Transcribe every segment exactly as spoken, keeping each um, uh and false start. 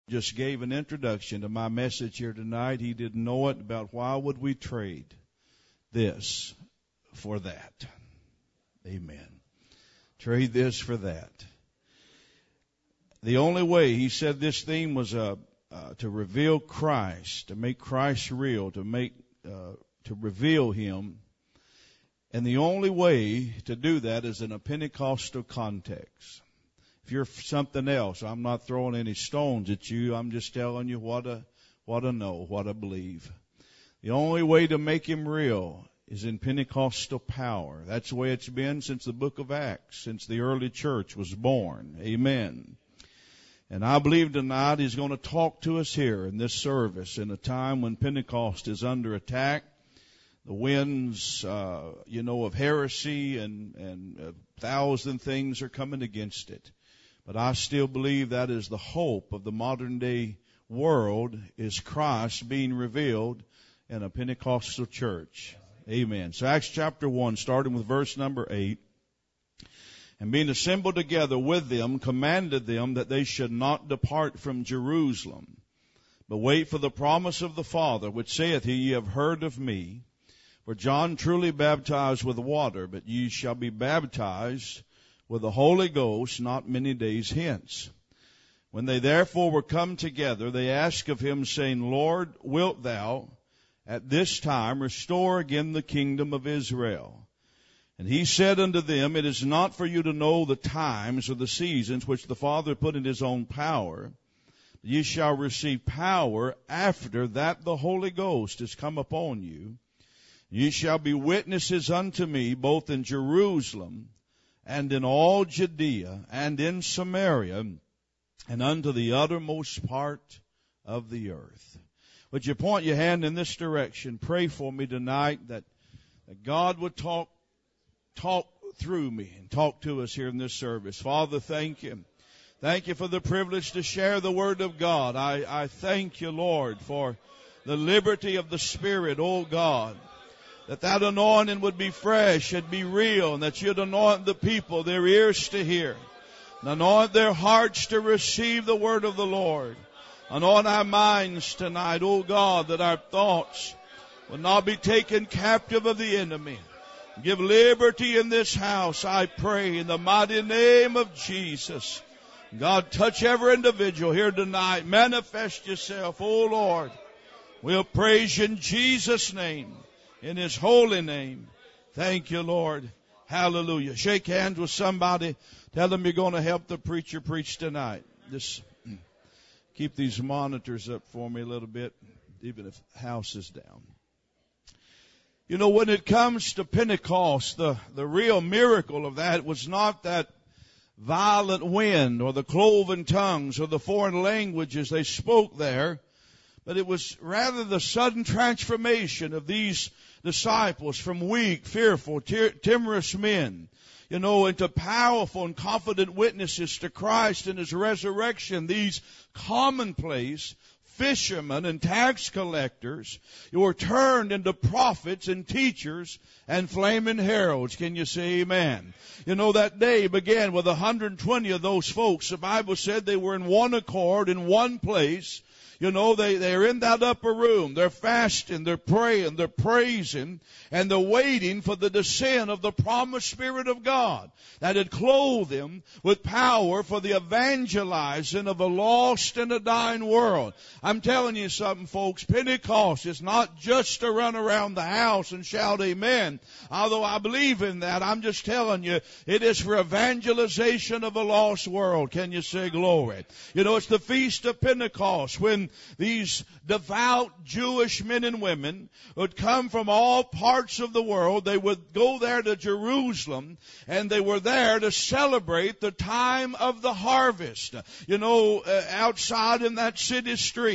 just gave an introduction to my message here tonight. He didn't know it about why would we trade this for that. Amen. Trade this for that. The only way, he said this theme was uh, uh, to reveal Christ, to make Christ real, to make uh, to reveal Him. And the only way to do that is in a Pentecostal context. If you're something else, I'm not throwing any stones at you. I'm just telling you what to, what to know, what to believe. The only way to make Him real is in Pentecostal power. That's the way it's been since the book of Acts, since the early church was born. Amen. And I believe tonight He's going to talk to us here in this service in a time when Pentecost is under attack. The winds, uh, you know, of heresy and, and a thousand things are coming against it. But I still believe that is the hope of the modern day world, is Christ being revealed in a Pentecostal church. Amen. So Acts chapter one, starting with verse number eight. And being assembled together with them, commanded them that they should not depart from Jerusalem, but wait for the promise of the Father, which saith he, ye have heard of me. For John truly baptized with water, but ye shall be baptized with the Holy Ghost not many days hence. When they therefore were come together, they asked of him, saying, Lord, wilt thou at this time restore again the kingdom of Israel? And he said unto them, it is not for you to know the times or the seasons which the Father put in his own power. Ye shall receive power after that the Holy Ghost is come upon you. Ye shall be witnesses unto me both in Jerusalem and in all Judea and in Samaria and unto the uttermost part of the earth. Would you point your hand in this direction? Pray for me tonight that, that God would talk talk through me and talk to us here in this service. Father, thank you. Thank you for the privilege to share the Word of God. I, I thank you, Lord, for the liberty of the Spirit, oh God. That that anointing would be fresh and be real, and that you'd anoint the people, their ears to hear, and anoint their hearts to receive the word of the Lord. Anoint our minds tonight, oh God, that our thoughts will not be taken captive of the enemy. Give liberty in this house, I pray, in the mighty name of Jesus. God, touch every individual here tonight. Manifest yourself, oh Lord. We'll praise you in Jesus' name. In His holy name. Thank you, Lord. Hallelujah. Shake hands with somebody. Tell them you're going to help the preacher preach tonight. Just keep these monitors up for me a little bit, even if the house is down. You know, when it comes to Pentecost, the, the real miracle of that was not that violent wind or the cloven tongues or the foreign languages they spoke there, but it was rather the sudden transformation of these disciples from weak, fearful, timorous men, you know, into powerful and confident witnesses to Christ and His resurrection. These commonplace fishermen and tax collectors who were turned into prophets and teachers and flaming heralds. Can you say amen? You know, that day began with one hundred twenty of those folks. The Bible said they were in one accord, in one place. You know, they, they're in that upper room. They're fasting, they're praying, they're praising, and they're waiting for the descent of the promised Spirit of God that had clothed them with power for the evangelizing of a lost and a dying world. I'm telling you something, folks. Pentecost is not just to run around the house and shout amen. Although I believe in that, I'm just telling you, it is for evangelization of a lost world. Can you say glory? You know, it's the Feast of Pentecost when these devout Jewish men and women would come from all parts of the world. They would go there to Jerusalem, and they were there to celebrate the time of the harvest. You know, uh, outside in that city street,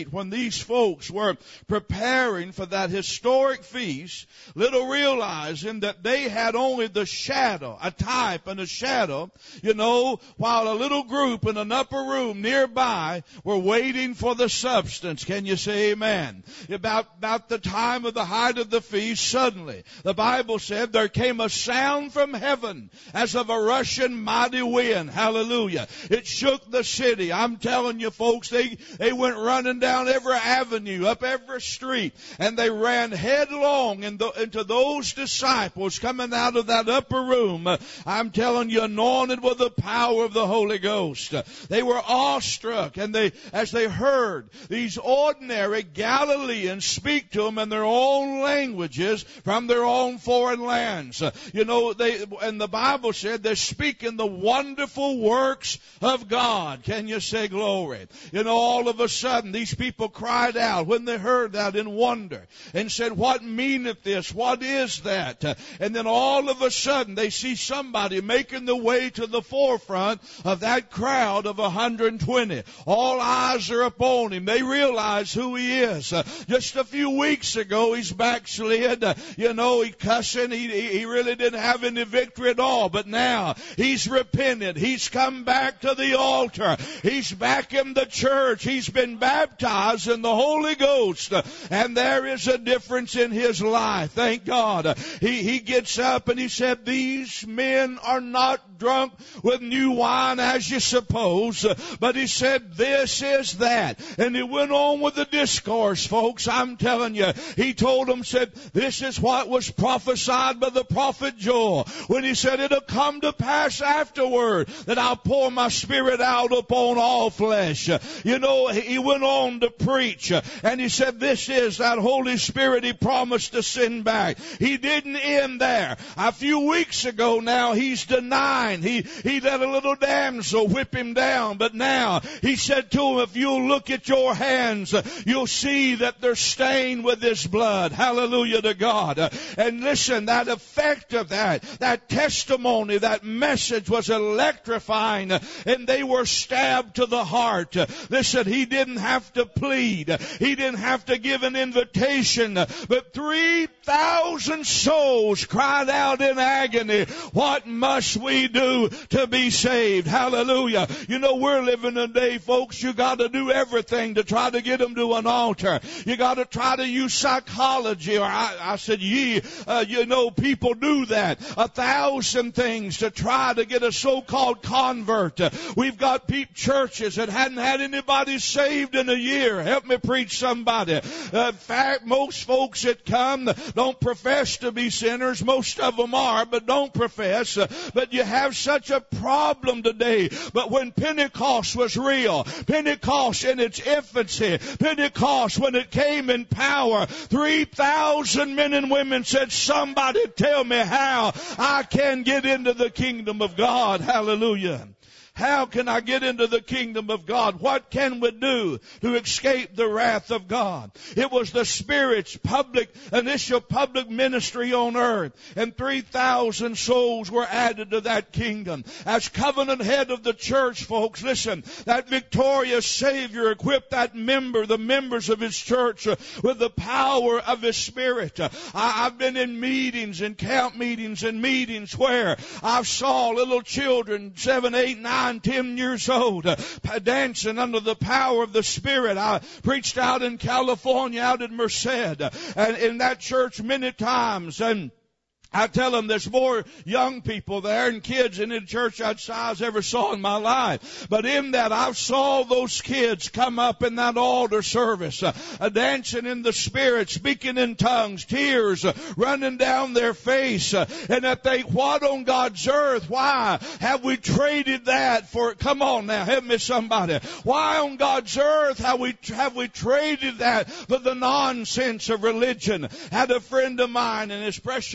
eight, when these folks were preparing for that historic feast, little realizing that they had only the shadow, a type and a shadow, you know, while a little group in an upper room nearby were waiting for the substance. Can you say amen? About, about the time of the height of the feast, suddenly, the Bible said there came a sound from heaven as of a rushing mighty wind. Hallelujah. It shook the city. I'm telling you folks, they, they went running down every avenue, up every street, and they ran headlong in the, into those disciples coming out of that upper room. I'm telling you, anointed with the power of the Holy Ghost. They were awestruck, and they, as they heard these ordinary Galileans speak to them in their own languages from their own foreign lands. You know, they, and the Bible said they're speaking the wonderful works of God. Can you say glory? You know, all of a sudden, these people cried out when they heard that in wonder and said, what meaneth this? What is that? And then all of a sudden, they see somebody making the way to the forefront of that crowd of one hundred twenty. All eyes are upon him. They realize who he is. Uh, just a few weeks ago, he's backslid. Uh, you know, he cussing. He, he really didn't have any victory at all. But now, he's repented. He's come back to the altar. He's back in the church. He's been baptized in the Holy Ghost. Uh, and there is a difference in his life. Thank God. Uh, he, he gets up and he said, these men are not drunk with new wine as you suppose. Uh, but he said, this is that. And he went on with the discourse, folks. I'm telling you, he told them, said, this is what was prophesied by the prophet Joel, when he said, it'll come to pass afterward that I'll pour my spirit out upon all flesh. You know, he went on to preach, and he said, this is that Holy Spirit he promised to send back. He didn't end there. A few weeks ago now, he's denying. He, he let a little damsel whip him down, but now he said to him, if you'll look at your hands, you'll see that they're stained with this blood. Hallelujah to God. And listen, that effect of that, that testimony, that message was electrifying, and they were stabbed to the heart. Listen, he didn't have to plead. He didn't have to give an invitation, but three thousand souls cried out in agony, what must we do to be saved? Hallelujah. You know, we're living a day, folks, you got to do everything to try to get them to an altar. You got to try to use psychology, or I, I said, ye, uh, you know, people do that. A thousand things to try to get a so-called convert. Uh, we've got peep churches that hadn't had anybody saved in a year. Help me preach somebody. Uh, in fact, most folks that come don't profess to be sinners. Most of them are, but don't profess. Uh, but you have such a problem today. But when Pentecost was real, Pentecost in its infancy, Pentecost when it came in power, three thousand men and women said, somebody tell me how I can get into the kingdom of God. Hallelujah. How can I get into the kingdom of God? What can we do to escape the wrath of God? It was the Spirit's public, initial public ministry on earth. And three thousand souls were added to that kingdom. As covenant head of the church, folks, listen, that victorious Savior equipped that member, the members of His church, uh, with the power of His Spirit. Uh, I, I've been in meetings, in camp meetings, and meetings where I saw little children, seven, eight, nine, ten years old, uh, dancing under the power of the Spirit. I preached out in California, out in Merced, uh, and in that church many times, and I tell them there's more young people there and kids in the church I've ever saw in my life. But in that, I saw those kids come up in that altar service, uh, uh, dancing in the Spirit, speaking in tongues, tears uh, running down their face. Uh, and I think, what on God's earth? Why have we traded that for, come on now, help me somebody. Why on God's earth have we, have we traded that for the nonsense of religion? Had a friend of mine and his precious wife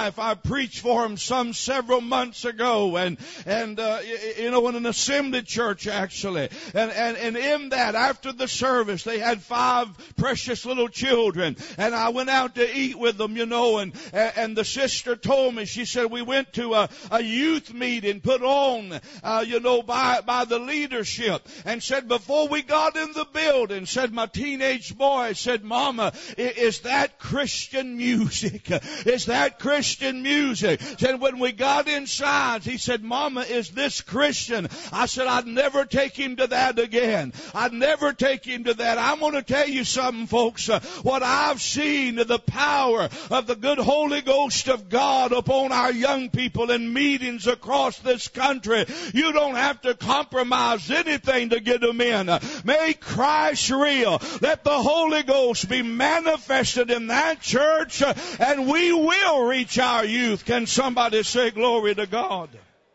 wife. I preached for them some several months ago, and and uh, you know, in an assembly church actually, and and and in that, after the service, they had five precious little children, and I went out to eat with them, you know, and and the sister told me, she said, we went to a, a youth meeting put on, uh, you know, by by the leadership, and said before we got in the building, said my teenage boy said, Mama, is that Christian music? Is that Christian music? Said when we got inside, he said, Mama, is this Christian? I said, I'd never take him to that again. I'd never take him to that. I'm going to tell you something, folks. Uh, what I've seen, the power of the good Holy Ghost of God upon our young people in meetings across this country. You don't have to compromise anything to get them in. Uh, make Christ real. Let the Holy Ghost be manifested in that church, uh, and we will reach our youth. Can somebody say glory to God?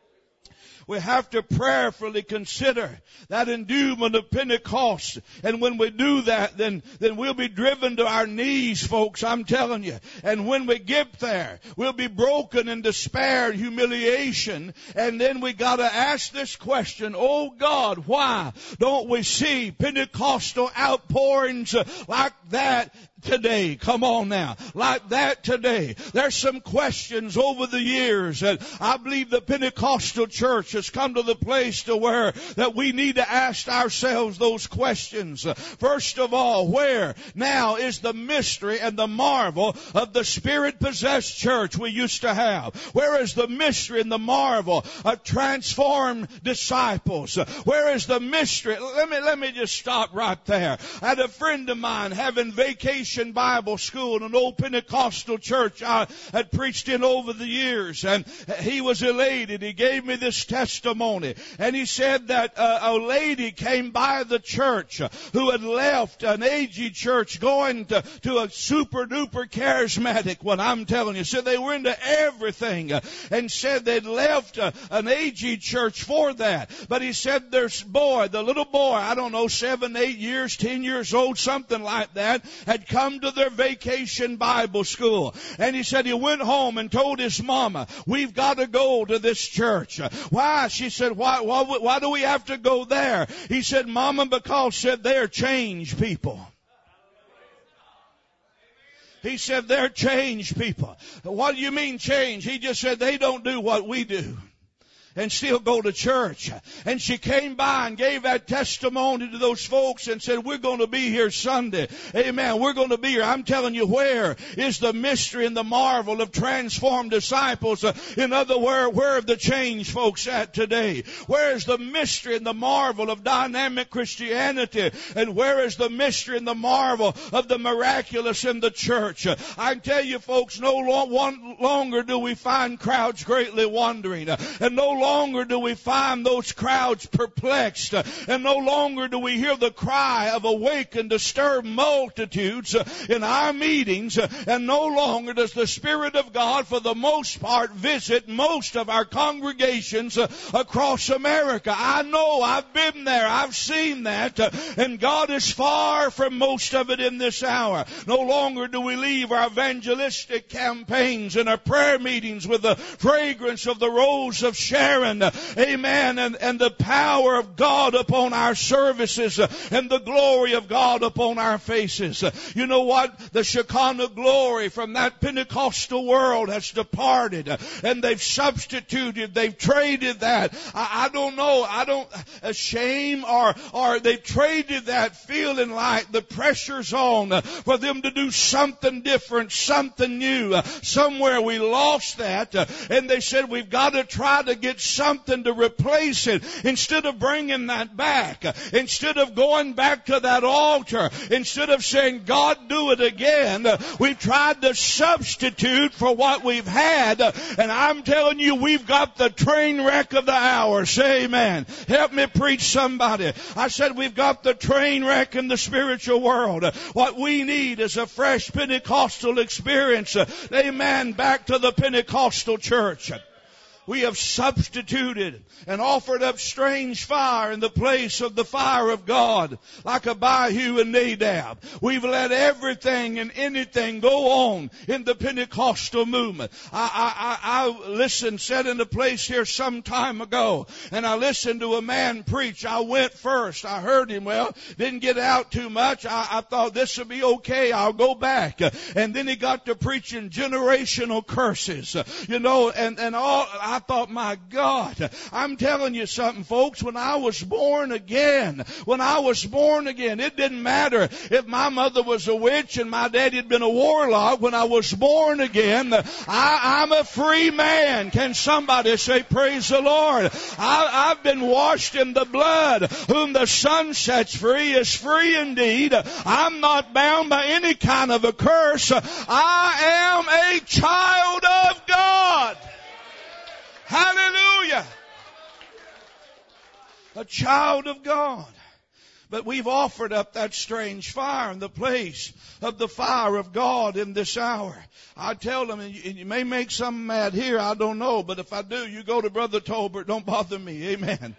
We have to prayerfully consider that endowment of Pentecost. And when we do that, then, then we'll be driven to our knees, folks, I'm telling you. And when we get there, we'll be broken in despair and humiliation. And then we got to ask this question, oh God, why don't we see Pentecostal outpourings like that today? Come on now. Like that today. There's some questions over the years, and I believe the Pentecostal church has come to the place to where that we need to ask ourselves those questions. First of all, where now is the mystery and the marvel of the Spirit-possessed church we used to have? Where is the mystery and the marvel of transformed disciples? Where is the mystery? Let me, let me just stop right there. I had a friend of mine having vacation Bible school in an old Pentecostal church I had preached in over the years, and he was elated. He gave me this testimony, and he said that uh, a lady came by the church who had left an A G church going to, to a super duper charismatic one. I'm telling you, said they were into everything, uh, and said they'd left uh, an A G church for that. But he said their boy, the little boy, I don't know, seven, eight years, ten years old, something like that, had come to their vacation Bible school. And he said he went home and told his mama, we've got to go to this church. Why? She said, why, why, why do we have to go there? He said, Mama, because said they're changed people. He said they're changed people. What do you mean change? He just said they don't do what we do and still go to church. And she came by and gave that testimony to those folks and said, we're going to be here Sunday. Amen. We're going to be here. I'm telling you, where is the mystery and the marvel of transformed disciples? Uh, in other words, where are the changed folks at today? Where is the mystery and the marvel of dynamic Christianity? And where is the mystery and the marvel of the miraculous in the church? Uh, I can tell you, folks, no long, one, longer do we find crowds greatly wondering. Uh, and no longer longer do we find those crowds perplexed, and no longer do we hear the cry of awakened, disturbed multitudes in our meetings, and no longer does the Spirit of God, for the most part, visit most of our congregations across America. I know, I've been there, I've seen that, and God is far from most of it in this hour. No longer do we leave our evangelistic campaigns and our prayer meetings with the fragrance of the rose of Sharon. Amen. And, and the power of God upon our services and the glory of God upon our faces. You know what? The Shekinah glory from that Pentecostal world has departed, and they've substituted, they've traded that. I, I don't know. I don't, a shame or, or they've traded that feeling like the pressure's on for them to do something different, something new. Somewhere we lost that, and they said we've got to try to get something to replace it. Instead of bringing that back, instead of going back to that altar, instead of saying, God, do it again, we've tried to substitute for what we've had. And I'm telling you, we've got the train wreck of the hour. Say amen. Help me preach somebody. I said we've got the train wreck in the spiritual world. What we need is a fresh Pentecostal experience. Amen. Back to the Pentecostal church. We have substituted and offered up strange fire in the place of the fire of God, like Abihu and Nadab. We've let everything and anything go on in the Pentecostal movement. I, I, I, I listened, sat in a place here some time ago, and I listened to a man preach. I went first. I heard him. Well, didn't get out too much. I, I thought this would be okay. I'll go back. And then he got to preaching generational curses, you know, and, and all. I thought, my God, I'm telling you something, folks. When I was born again, when I was born again, it didn't matter if my mother was a witch and my daddy had been a warlock. When I was born again, I, I'm a free man. Can somebody say, praise the Lord? I, I've been washed in the blood. Whom the Son sets free is free indeed. I'm not bound by any kind of a curse. I am a child of God. Hallelujah. A child of God. But we've offered up that strange fire in the place of the fire of God in this hour. I tell them, and you may make some mad here, I don't know, but if I do, you go to Brother Tolbert, don't bother me. Amen.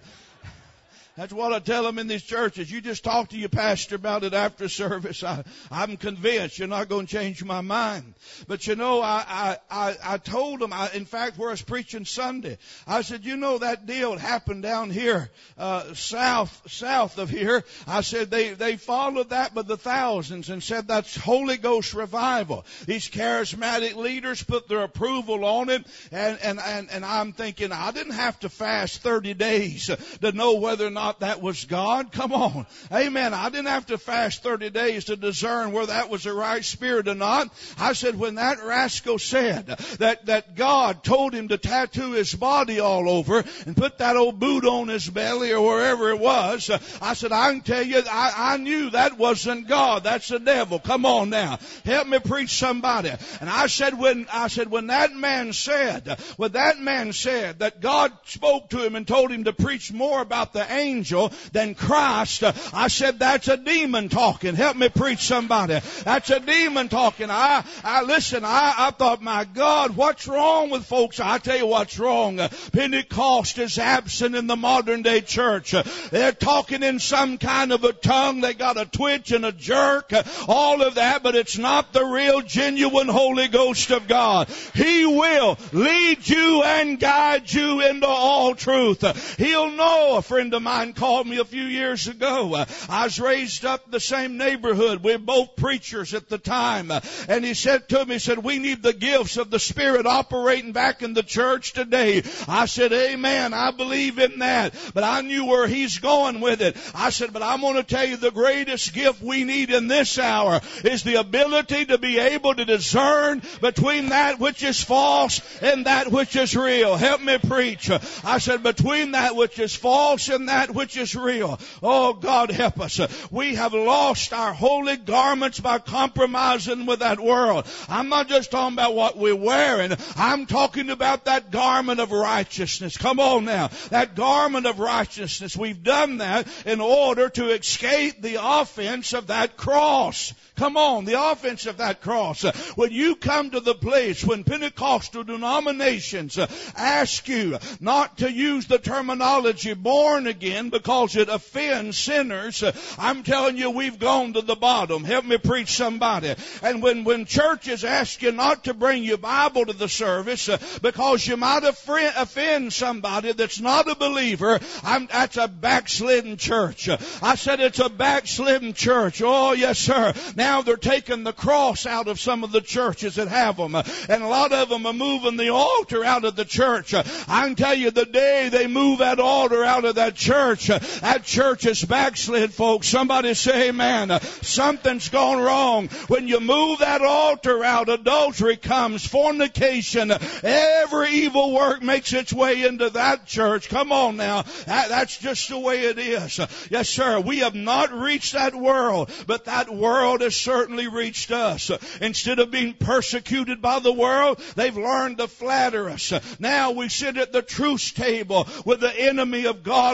That's what I tell them in these churches. You just talk to your pastor about it after service. I, I'm convinced you're not going to change my mind. But you know, I, I, I, I told them, I, in fact, where I was preaching Sunday, I said, you know, that deal happened down here, uh, south, south of here. I said, they, they followed that by the thousands and said that's Holy Ghost revival. These charismatic leaders put their approval on it. And, and, and, and I'm thinking, I didn't have to fast thirty days to know whether or not that was God. Come on. Amen. I didn't have to fast thirty days to discern whether that was the right spirit or not. I said, when that rascal said that, that God told him to tattoo his body all over and put that old boot on his belly or wherever it was, I said, I can tell you, I, I knew that wasn't God. That's the devil. Come on now. Help me preach somebody. And I said, when, I said, when that man said, when that man said that God spoke to him and told him to preach more about the angel than Christ, I said, that's a demon talking. Help me preach somebody. That's a demon talking. I, I listen, I, I thought, my God, what's wrong with folks? I tell you what's wrong. Pentecost is absent in the modern day church. They're talking in some kind of a tongue. They got a twitch and a jerk, all of that, but it's not the real, genuine Holy Ghost of God. He will lead you and guide you into all truth. He'll know. A friend of mine called me a few years ago. Uh, I was raised up in the same neighborhood. We were both preachers at the time. Uh, and he said to me, he said, we need the gifts of the Spirit operating back in the church today. I said, amen. I believe in that. But I knew where he's going with it. I said, but I'm going to tell you the greatest gift we need in this hour is the ability to be able to discern between that which is false and that which is real. Help me preach. Uh, I said, between that which is false and that which is real. Oh, God help us. We have lost our holy garments by compromising with that world. I'm not just talking about what we're wearing. I'm talking about that garment of righteousness. Come on now. That garment of righteousness. We've done that in order to escape the offense of that cross. Come on, the offense of that cross. When you come to the place when Pentecostal denominations ask you not to use the terminology born again because it offends sinners, I'm telling you, we've gone to the bottom. Help me preach somebody. And when, when churches ask you not to bring your Bible to the service because you might offend somebody that's not a believer, I'm, that's a backslidden church. I said it's a backslidden church. Oh, yes, sir. Now Now they're taking the cross out of some of the churches that have them. And a lot of them are moving the altar out of the church. I can tell you the day they move that altar out of that church, that church is backslid, folks. Somebody say amen. Something's gone wrong. When you move that altar out, adultery comes, fornication, every evil work makes its way into that church. Come on now. That, that's just the way it is. Yes, sir. We have not reached that world, but that world is certainly reached us. Instead of being persecuted by the world, they've learned to flatter us. Now we sit at the truce table with the enemy of God Almighty.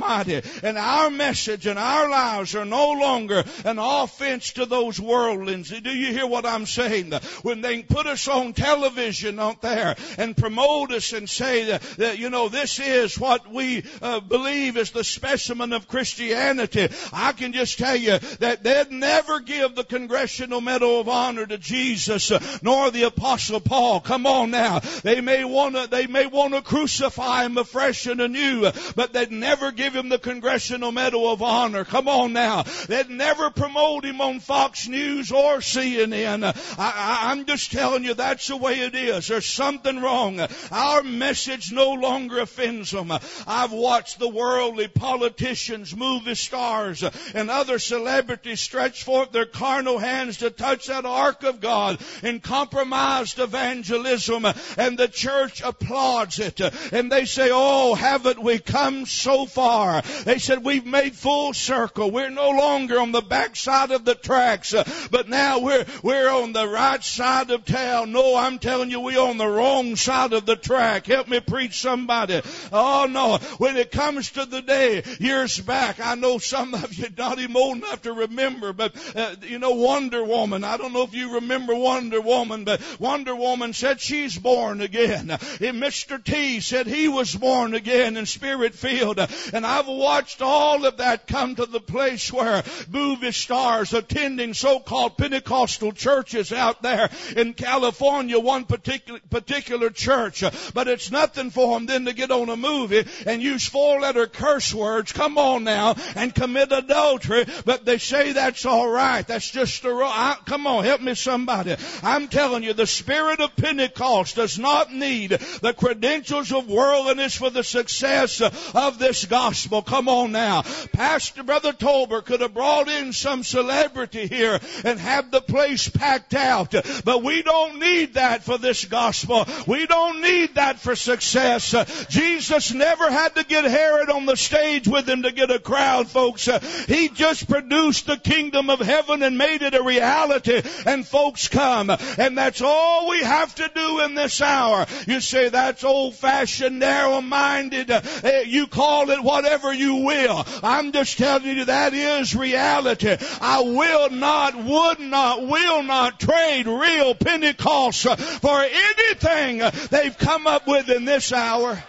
Almighty. And our message and our lives are no longer an offense to those worldlings. Do you hear what I'm saying? When they put us on television out there and promote us and say that, that you know, this is what we uh, believe is the specimen of Christianity, I can just tell you that they'd never give the Congressional Medal of Honor to Jesus, uh, nor the Apostle Paul. Come on now. They may want to, they may want to crucify him afresh and anew, uh, but they'd never give him the Congressional Medal of Honor. Come on now. They'd never promote him on Fox News or C N N. Uh, I, I, I'm just telling you, that's the way it is. There's something wrong. Our message no longer offends them. I've watched the worldly politicians, movie stars, and other celebrities stretch forth their carnal hands to touch that ark of God in compromised evangelism, and the church applauds it. And they say, oh, haven't we come so far? They said, we've made full circle. We're no longer on the backside of the tracks, but now we're we're on the right side of town. No, I'm telling you, we're on the wrong side of the track. Help me preach somebody. Oh, no. When it comes to the day, years back, I know some of you not even old enough to remember, but, uh, you know, Wonder Woman. I don't know if you remember Wonder Woman, but Wonder Woman said she's born again. And Mister T said he was born again and Spirit-filled. And I've watched all of that come to the place where movie stars attending so-called Pentecostal churches out there in California, one particular particular church. But it's nothing for them then to get on a movie and use four-letter curse words, come on now, and commit adultery. But they say that's all right. That's just a wrong. Come on, help me somebody. I'm telling you, the spirit of Pentecost does not need the credentials of worldliness for the success of this gospel. Come on now. Pastor Brother Tolbert could have brought in some celebrity here and have the place packed out. But we don't need that for this gospel. We don't need that for success. Jesus never had to get Herod on the stage with him to get a crowd, folks. He just produced the kingdom of heaven and made it a reality, and folks come. And that's all we have to do in this hour. You say that's old-fashioned, narrow-minded. You call it whatever you will. I'm just telling you that is reality. I will not, would not, will not trade real Pentecost for anything they've come up with in this hour.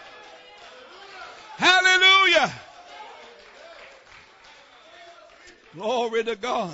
Hallelujah. Glory to God.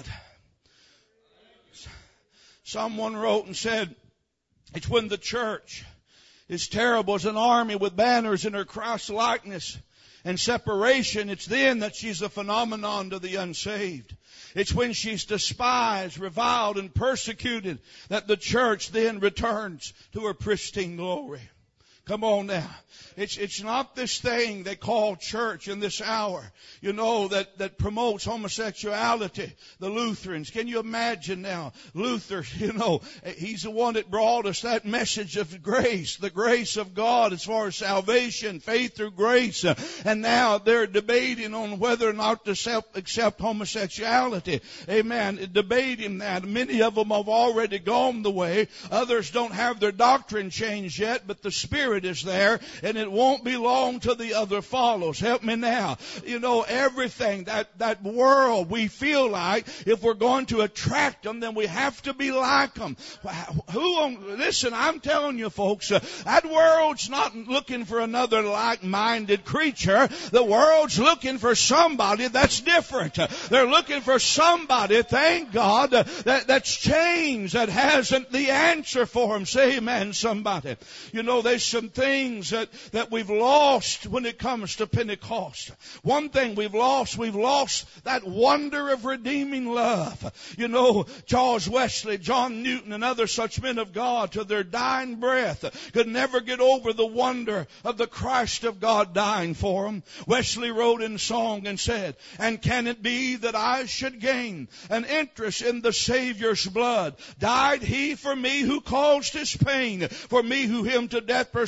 Someone wrote and said, it's when the church is terrible as an army with banners in her Christ likeness and separation, it's then that she's a phenomenon to the unsaved. It's when she's despised, reviled, and persecuted that the church then returns to her pristine glory. Come on now. It's, it's not this thing they call church in this hour, you know, that, that promotes homosexuality. The Lutherans. Can you imagine now? Luther, you know, he's the one that brought us that message of grace, the grace of God as far as salvation, faith through grace. And now they're debating on whether or not to accept, accept homosexuality. Amen. Debating that. Many of them have already gone the way. Others don't have their doctrine changed yet, but the Spirit is there, and it won't be long till the other follows. Help me now. You know, everything, that, that world, we feel like if we're going to attract them, then we have to be like them. Who, listen, I'm telling you folks, uh, that world's not looking for another like-minded creature. The world's looking for somebody that's different. Uh, they're looking for somebody, thank God, uh, that, that's changed, that hasn't the answer for them. Say amen, somebody. You know, there's some things that, that we've lost when it comes to Pentecost. One thing we've lost, we've lost that wonder of redeeming love. You know, Charles Wesley, John Newton, and other such men of God to their dying breath could never get over the wonder of the Christ of God dying for them. Wesley wrote in song and said, and can it be that I should gain an interest in the Savior's blood? Died he for me who caused his pain, for me who him to death pursued.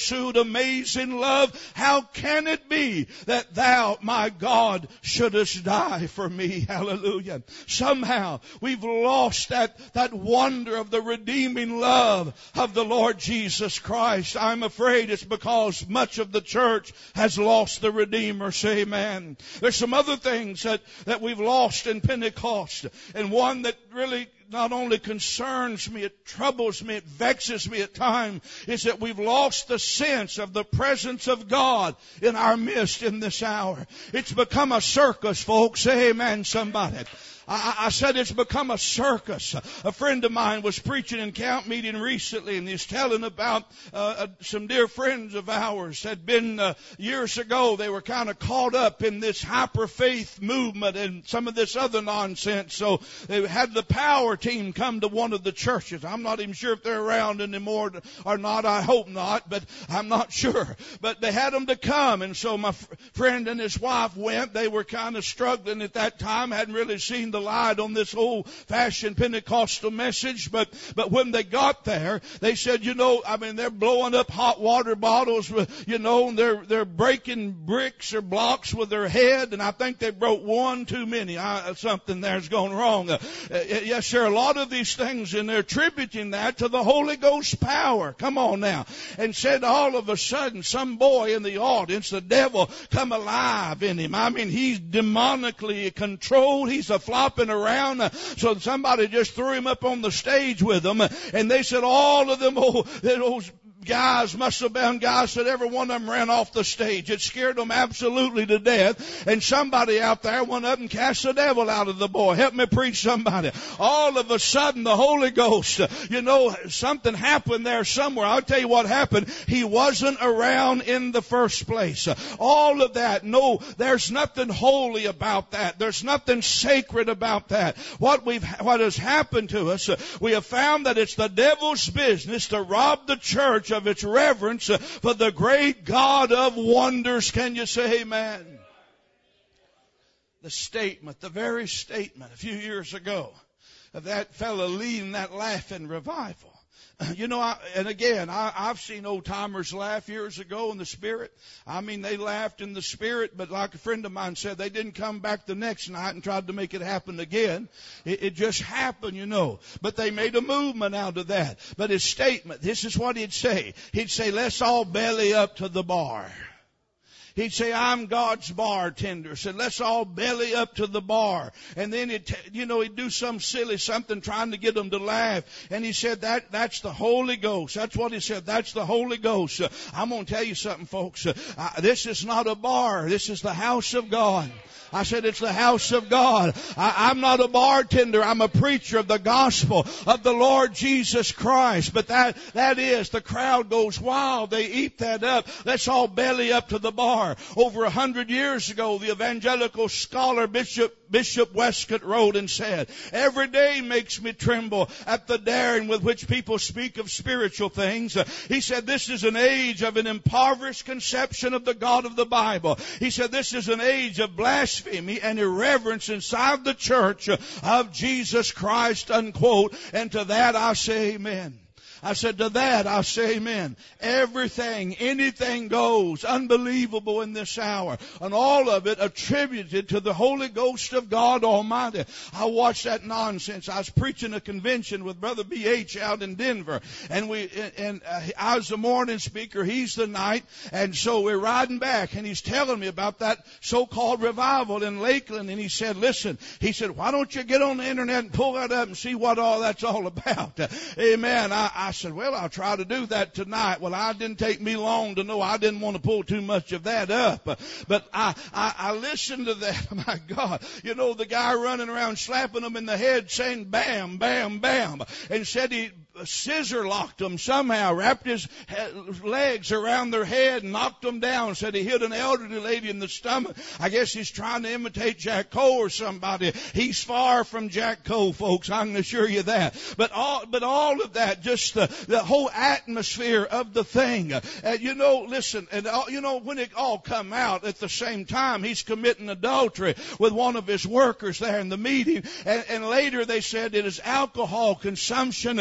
pursued amazing love. How can it be that thou, my God, shouldest die for me? Hallelujah. Somehow we've lost that, that wonder of the redeeming love of the Lord Jesus Christ. I'm afraid it's because much of the church has lost the Redeemer. Say amen. There's some other things that, that we've lost in Pentecost. And one that really not only concerns me, it troubles me, it vexes me at times, is that we've lost the sense of the presence of God in our midst in this hour. It's become a circus, folks. Say amen, somebody. I, I said it's become a circus. A friend of mine was preaching in camp meeting recently, and he's telling about uh, some dear friends of ours had been uh, years ago. They were kind of caught up in this hyper faith movement and some of this other nonsense. So they had the power team come to one of the churches. I'm not even sure if they're around anymore or not. I hope not, but I'm not sure. But they had them to come, and so my f- friend and his wife went. They were kind of struggling at that time, hadn't really seen the light on this old-fashioned Pentecostal message, but but when they got there, they said, you know, I mean, they're blowing up hot water bottles, with, you know, and they're they're breaking bricks or blocks with their head, and I think they broke one too many. I, something there's going wrong. Uh, yes, sir, a lot of these things, and they're attributing that to the Holy Ghost power. Come on now. And said all of a sudden, some boy in the audience, the devil come alive in him. I mean, he's demonically controlled. He's a flop around, so somebody just threw him up on the stage with them, and they said all of them, oh, those guys must have been guys that every one of them ran off the stage. It scared them absolutely to death, and somebody out there went up and cast the devil out of the boy. Help me preach, somebody. All of a sudden, the Holy Ghost, you know, something happened there somewhere. I'll tell you what happened. He wasn't around in the first place. All of that, no, there's nothing holy about that. There's nothing sacred about that. What we've, what has happened to us, we have found that it's the devil's business to rob the church of its reverence for the great God of wonders. Can you say amen? The statement, the very statement a few years ago of that fellow leading that laughing revival. You know, I, and again, I, I've seen old timers laugh years ago in the Spirit. I mean, they laughed in the Spirit, but like a friend of mine said, they didn't come back the next night and tried to make it happen again. It, it just happened, you know. But they made a movement out of that. But his statement, this is what he'd say. He'd say, let's all belly up to the bar. He'd say, I'm God's bartender. Said, let's all belly up to the bar. And then, he'd, you know, he'd do some silly something trying to get them to laugh. And he said, that that's the Holy Ghost. That's what he said. That's the Holy Ghost. Uh, I'm going to tell you something, folks. Uh, uh, this is not a bar. This is the house of God. I said, it's the house of God. I, I'm not a bartender. I'm a preacher of the gospel of the Lord Jesus Christ. But that, that is, the crowd goes wild. They eat that up. Let's all belly up to the bar. Over a hundred years ago, the evangelical scholar Bishop Bishop Westcott wrote and said, every day makes me tremble at the daring with which people speak of spiritual things. He said, this is an age of an impoverished conception of the God of the Bible. He said, this is an age of blasphemy and irreverence inside the church of Jesus Christ, unquote. And to that I say amen. I said, to that I say amen. Everything, anything goes. Unbelievable in this hour. And all of it attributed to the Holy Ghost of God Almighty. I watched that nonsense. I was preaching a convention with Brother B H out in Denver. And we, and uh, I was the morning speaker. He's the night. And so we're riding back. And he's telling me about that so-called revival in Lakeland. And he said, listen, he said, why don't you get on the internet and pull that up and see what all that's all about? Uh, amen. I, I I said, well, I'll try to do that tonight. Well, I didn't take me long to know I didn't want to pull too much of that up. But I, I, I listened to that. My God. You know, the guy running around slapping them in the head saying bam, bam, bam. And said he scissor locked them somehow, wrapped his legs around their head and knocked them down. Said he hit an elderly lady in the stomach. I guess he's trying to imitate Jack Coe or somebody. He's far from Jack Coe, folks. I can assure you that. But all, but all of that, just the, the whole atmosphere of the thing. Uh, you know, listen, and all, you know, when it all come out at the same time, he's committing adultery with one of his workers there in the meeting. And, and later they said that his alcohol consumption had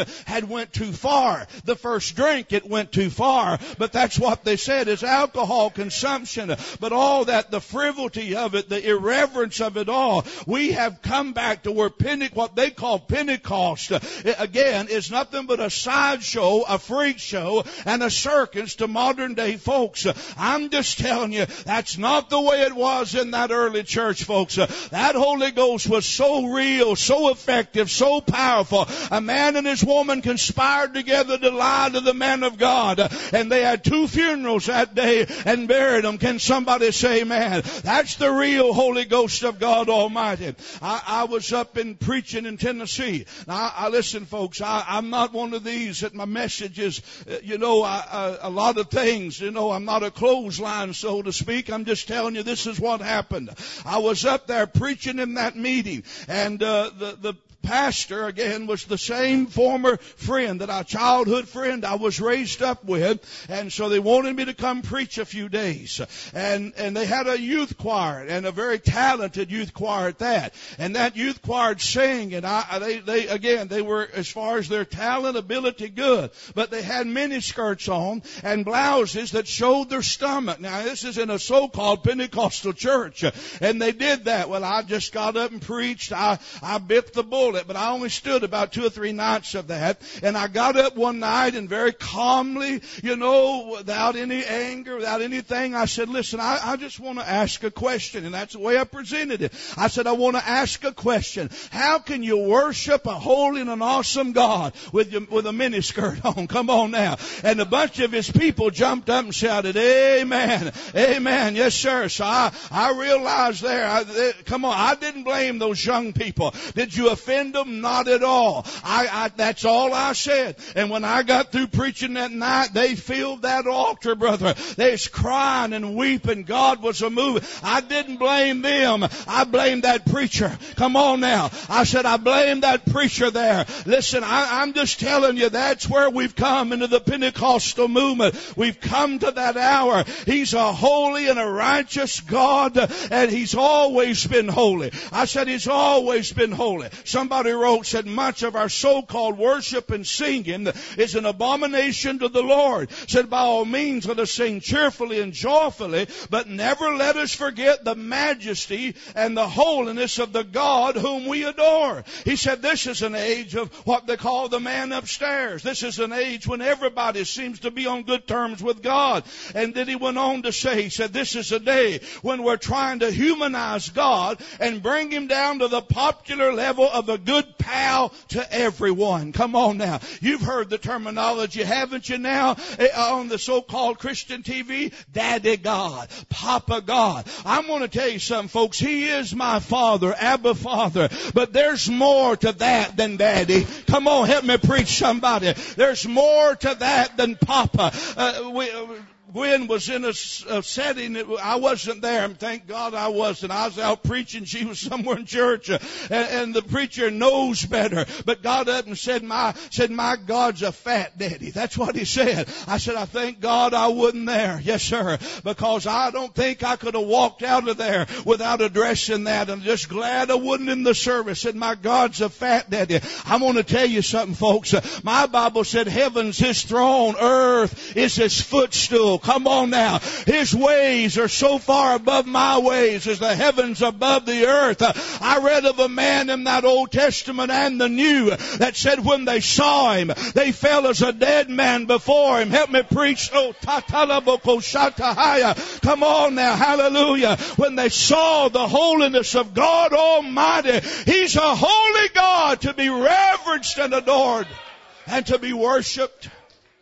went too far. The first drink, it went too far. But that's what they said is alcohol consumption. But all that, the frivolity of it, the irreverence of it all, we have come back to where Pente- what they call Pentecost, uh, again, is nothing but a sideshow, a freak show, and a circus to modern day folks. Uh, I'm just telling you, that's not the way it was in that early church, folks. Uh, that Holy Ghost was so real, so effective, so powerful. A man and his woman conspired together to lie to the man of God. Uh, and they had two funerals that day and buried them. Can somebody say amen? That's the real Holy Ghost of God Almighty. I, I was up in preaching in Tennessee. Now, I, I listen, folks, I, I'm not one of these that my message is, uh, you know, I, I, a lot of things, you know, I'm not a clothesline, so to speak. I'm just telling you this is what happened. I was up there preaching in that meeting, and uh, the, the pastor, again, was the same former friend, that our childhood friend I was raised up with. And so they wanted me to come preach a few days. And, and they had a youth choir, and a very talented youth choir at that. And that youth choir sang, and I, they, they, again, they were, as far as their talent, ability, good. But they had mini skirts on and blouses that showed their stomach. Now, this is in a so-called Pentecostal church. And they did that. Well, I just got up and preached. I, I bit the bullet. But I only stood about two or three nights of that. And I got up one night and very calmly, you know, without any anger, without anything, I said, listen, I, I just want to ask a question. And that's the way I presented it. I said, I want to ask a question. How can you worship a holy and an awesome God with your, with a miniskirt on? Come on now. And a bunch of his people jumped up and shouted, amen, amen. Yes, sir. So I, I realized there, I, they, come on, I didn't blame those young people. Did you offend them? Not at all. I, I, that's all I said. And when I got through preaching that night, they filled that altar, brother. They was crying and weeping. God was a moving. I didn't blame them. I blamed that preacher. Come on now. I said, I blame that preacher there. Listen, I, I'm just telling you, that's where we've come into the Pentecostal movement. We've come to that hour. He's a holy and a righteous God, and He's always been holy. I said, He's always been holy. Some Somebody wrote, said, much of our so-called worship and singing is an abomination to the Lord. Said, by all means, let us sing cheerfully and joyfully, but never let us forget the majesty and the holiness of the God whom we adore. He said, this is an age of what they call the man upstairs. This is an age when everybody seems to be on good terms with God. And then he went on to say, he said, this is a day when we're trying to humanize God and bring Him down to the popular level of a good pal to everyone. Come on now. You've heard the terminology, haven't you now, on the so-called Christian T V? Daddy God, Papa God. I'm going to tell you something, folks. He is my Father, Abba Father. But there's more to that than Daddy. Come on, help me preach somebody. There's more to that than Papa. Uh, we... Uh, Gwen was in a, a setting that I wasn't there, and thank God I wasn't. I was out preaching. She was somewhere in church, uh, and, and the preacher knows better. But got up and said, "My said my God's a fat daddy." That's what he said. I said, "I thank God I wasn't there." Yes, sir, because I don't think I could have walked out of there without addressing that. I'm just glad I wasn't in the service. Said, "My God's a fat daddy." I'm going to tell you something, folks. My Bible said, "Heaven's His throne, earth is His footstool." Come on now. His ways are so far above my ways as the heavens above the earth. I read of a man in that Old Testament and the New that said when they saw Him, they fell as a dead man before Him. Help me preach. Oh, tatalaboko shatahaya. Come on now. Hallelujah. When they saw the holiness of God Almighty, He's a holy God to be reverenced and adored and to be worshiped.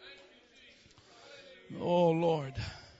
Oh, Lord.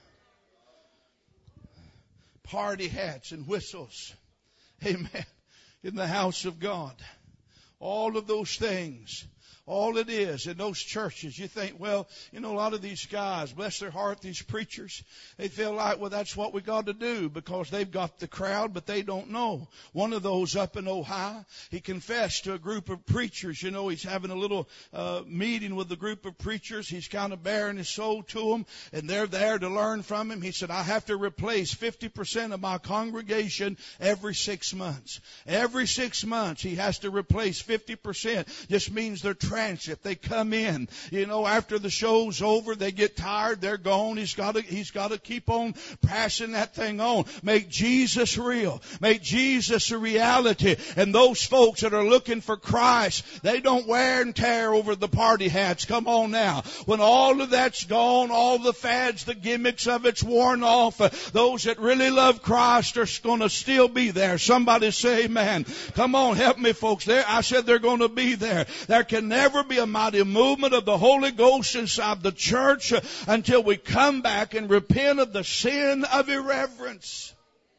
Party hats and whistles. Amen. In the house of God. All of those things. All it is in those churches, you think, well, you know, a lot of these guys, bless their heart, these preachers, they feel like, well, that's what we got to do because they've got the crowd, but they don't know. One of those up in Ohio, he confessed to a group of preachers. You know, he's having a little uh, meeting with a group of preachers. He's kind of bearing his soul to them, and they're there to learn from him. He said, I have to replace fifty percent of my congregation every six months. Every six months, he has to replace fifty percent just means they're transit. They come in, you know, after the show's over, they get tired, they're gone. He's got to, he's got to keep on passing that thing on. Make Jesus real. Make Jesus a reality. And those folks that are looking for Christ, they don't wear and tear over the party hats. Come on now. When all of that's gone, all the fads, the gimmicks of it's worn off, uh, those that really love Christ are going to still be there. Somebody say amen. Come on, help me folks. There, I said they're going to be there. There can never be a mighty movement of the Holy Ghost inside the church uh, until we come back and repent of the sin of irreverence.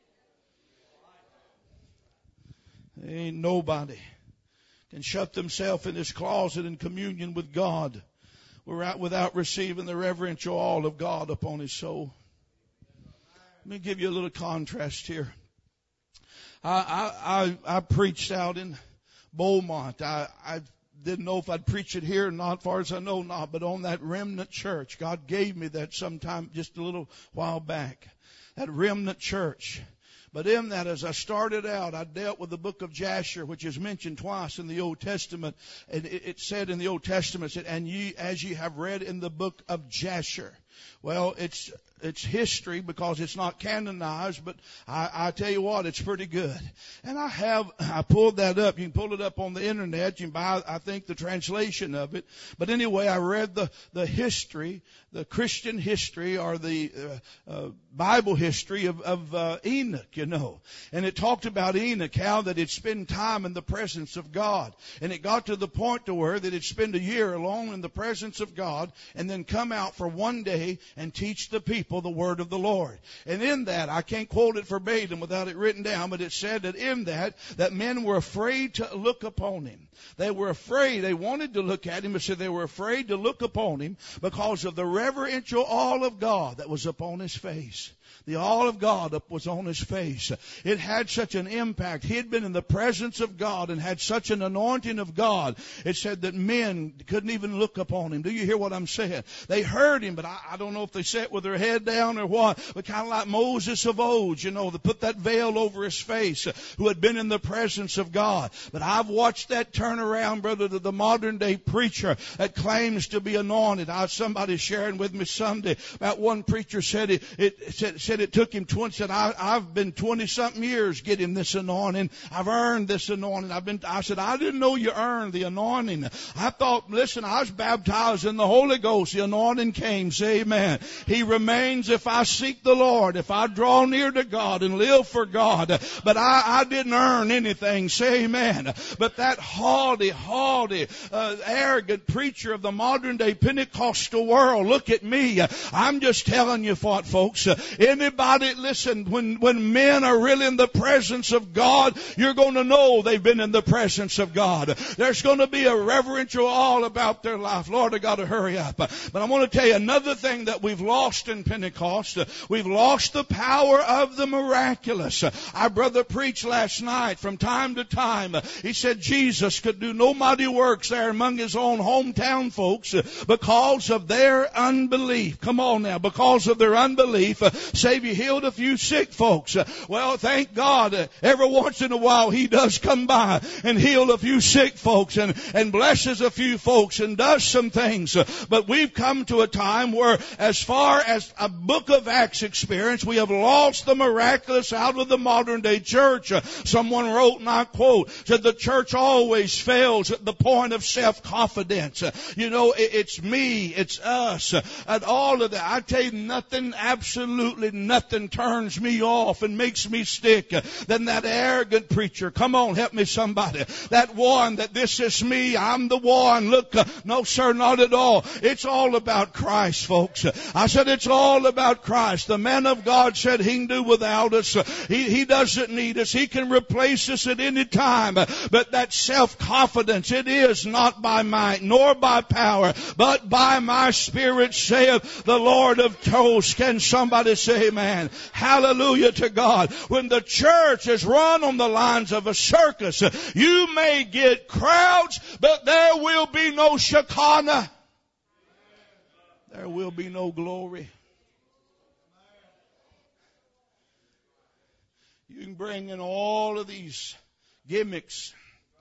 Ain't nobody can shut themselves in his closet in communion with God without receiving the reverential awe of God upon his soul. Let me give you a little contrast here. I I I, I preached out in Beaumont. I, I didn't know if I'd preach it here or not, as far as I know not, but on that remnant church. God gave me that sometime just a little while back. That remnant church. But in that, as I started out, I dealt with the book of Jasher, which is mentioned twice in the Old Testament. And it, it said in the Old Testament, it said, and ye, as ye have read in the book of Jasher. Well, it's it's history because it's not canonized, but I, I tell you what, it's pretty good. And I have, I pulled that up. You can pull it up on the internet. You can buy, I think, the translation of it. But anyway, I read the, the history, the Christian history or the uh, uh, Bible history of, of uh, Enoch, you know. And it talked about Enoch, how that he'd spend time in the presence of God. And it got to the point to where that he'd spend a year alone in the presence of God and then come out for one day and teach the people the word of the Lord. And in that, I can't quote it verbatim without it written down, but it said that in that, that men were afraid to look upon him. They were afraid. They wanted to look at him, but said they were afraid to look upon him because of the reverential awe of God that was upon his face. The awe of God was on his face. It had such an impact. He had been in the presence of God and had such an anointing of God. It said that men couldn't even look upon him. Do you hear what I'm saying? They heard him, but I, I don't know if they sat with their head down or what, but kind of like Moses of old, you know, they put that veil over his face, who had been in the presence of God. But I've watched that turn around, brother, to the modern day preacher that claims to be anointed. I had somebody sharing with me Sunday about one preacher said it, it said, said it took him twenty, said, I, I've been twenty something years getting this anointing. I've earned this anointing. I've been, I said, I didn't know you earned the anointing. I thought, listen, I was baptized in the Holy Ghost. The anointing came. Say amen. He remains if I seek the Lord, if I draw near to God and live for God. But I, I didn't earn anything. Say amen. But that haughty, haughty, uh, arrogant preacher of the modern day Pentecostal world, look at me. I'm just telling you what, folks. Anybody, listen, when, when men are really in the presence of God, you're going to know they've been in the presence of God. There's going to be a reverential awe about their life. Lord, I got to hurry up. But I want to tell you another thing that we've lost in Pentecost. We've lost the power of the miraculous. Our brother preached last night from time to time. He said Jesus could do no mighty works there among his own hometown folks because of their unbelief. Come on now, because of their unbelief. Savior healed a few sick folks. Well, thank God, every once in a while He does come by and heal a few sick folks and, and blesses a few folks and does some things. But we've come to a time where, as far as a book of Acts experience, we have lost the miraculous out of the modern day church. Someone wrote, and I quote, said the church always fails at the point of self-confidence. You know, it's me, it's us, and all of that. I tell you, nothing, absolutely nothing turns me off and makes me stick than that arrogant preacher. Come on, help me somebody. That one that this is me, I'm the one. Look, no sir, not at all. It's all about Christ, folks. I said it's all about Christ. The man of God said He can do without us. He, he doesn't need us. He can replace us at any time. But that self-confidence, it is not by might nor by power, but by my Spirit, saith the Lord of hosts. Can somebody say amen? Hallelujah to God. When the church is run on the lines of a circus, you may get crowds, but there will be no Shekinah. There will be no glory. You can bring in all of these gimmicks.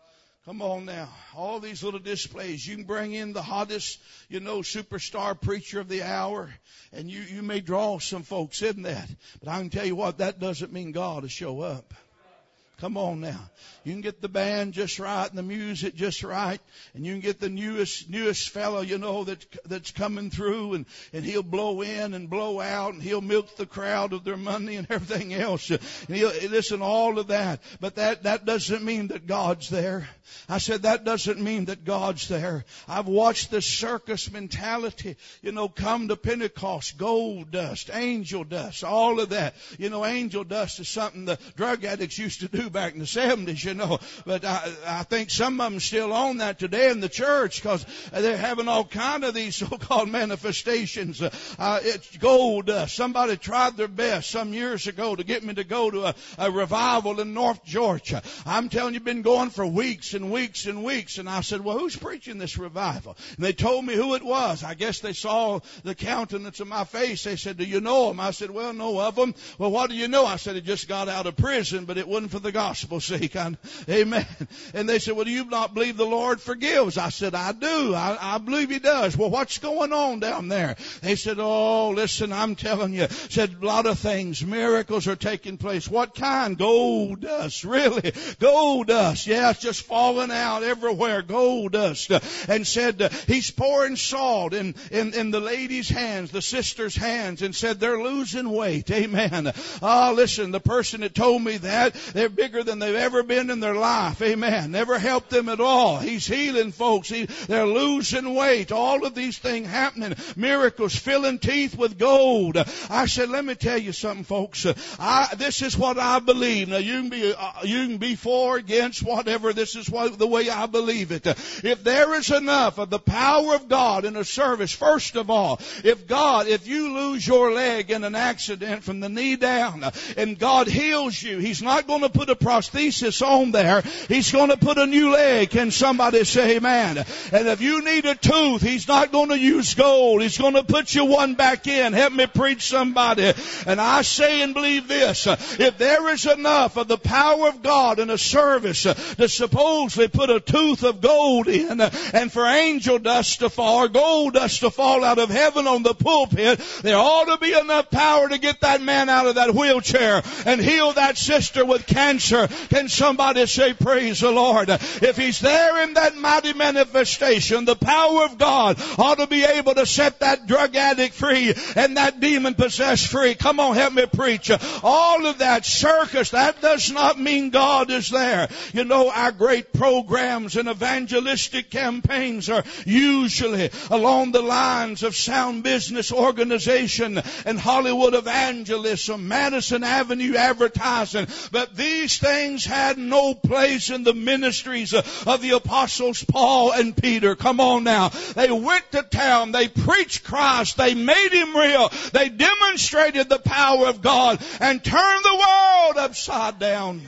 Come on now. All these little displays. You can bring in the hottest, you know, superstar preacher of the hour. And you, you may draw some folks in that. But I can tell you what, that doesn't mean God will show up. Come on now. You can get the band just right and the music just right. And you can get the newest, newest fellow, you know, that, that's coming through and, and he'll blow in and blow out and he'll milk the crowd of their money and everything else. And he'll listen, all of that. But that, that doesn't mean that God's there. I said, that doesn't mean that God's there. I've watched the circus mentality, you know, come to Pentecost, gold dust, angel dust, all of that. You know, angel dust is something the drug addicts used to do back in the seventies, you know. But I, I think some of them still on that today in the church because they're having all kind of these so-called manifestations. Uh, uh, it's gold dust. Somebody tried their best some years ago to get me to go to a, a revival in North Georgia. I'm telling you, been going for weeks and weeks and weeks. And I said, well, who's preaching this revival? And they told me who it was. I guess they saw the countenance of my face. They said, do you know him? I said, well, no of them. Well, what do you know? I said, he just got out of prison, but it wasn't for the gospel's sake. I, amen. And they said, well, do you not believe the Lord forgives? I said, I do. I, I believe he does. Well, what's going on down there? They said, oh, listen, I'm telling you. Said a lot of things. Miracles are taking place. What kind? Gold dust. Really? Gold dust. Yeah, it's just falling out everywhere. Gold dust. And said, uh, he's pouring salt in, in, in the ladies' hands, the sisters' hands, and said they're losing weight. Amen. Ah, listen, the person that told me that, they're bigger than they've ever been in their life. Amen. Never helped them at all. He's healing folks. He, they're losing weight. All of these things happening. Miracles, filling teeth with gold. I said, let me tell you something, folks. I, this is what I believe. Now, you can be, uh, you can be for, against, whatever. This is what, the way I believe it. If there is enough of the power of God in a service, first of all, if God, if you lose your leg in an accident from the knee down and God heals you, He's not going to put a prosthesis on there. He's going to put a new leg. Can somebody say amen? And if you need a tooth, He's not going to use gold. He's going to put you one back in. Help me preach somebody. And I say and believe this. If there is enough of the power of God in a service to supposedly put a tooth of gold in and for angel dust to fall or gold dust to fall out of heaven on the pulpit, there ought to be enough power to get that man out of that wheelchair and heal that sister with cancer. Can somebody say praise the Lord? If He's there in that mighty manifestation, the power of God ought to be able to set that drug addict free and that demon possessed free. Come on, help me preach. All of that circus, that does not mean God is there. You know, our great programs and evangelistic campaigns are usually along the lines of Sound Business Organization and Hollywood evangelism, Madison Avenue advertising. But these things had no place in the ministries of the apostles Paul and Peter. Come on now. They went to town. They preached Christ. They made Him real. They demonstrated the power of God and turned the world upside down.